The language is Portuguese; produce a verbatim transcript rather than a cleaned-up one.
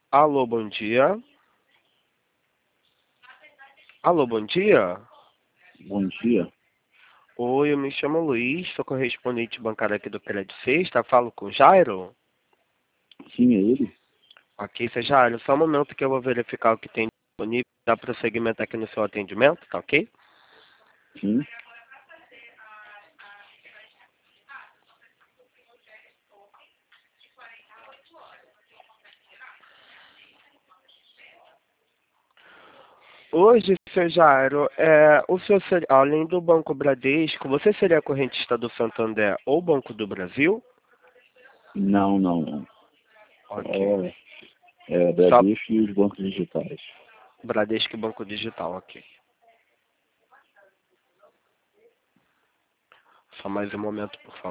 Alô, bom dia. Alô, bom dia. Bom dia. Oi, eu me chamo Luiz, sou correspondente bancário aqui do Prédio Sexta. Falo com Jairo? Sim, é ele? Ok, seu Jairo, só um momento que eu vou verificar o que tem disponível. Dá prosseguimento aqui no seu atendimento, tá ok? Sim. Hoje, seu Jairo, é, o senhor seria, além do Banco Bradesco, você seria correntista do Santander ou Banco do Brasil? Não, não, não. Ok. Só é, Só Bradesco e os bancos digitais. Bradesco e Banco Digital, ok. Só mais um momento, por favor.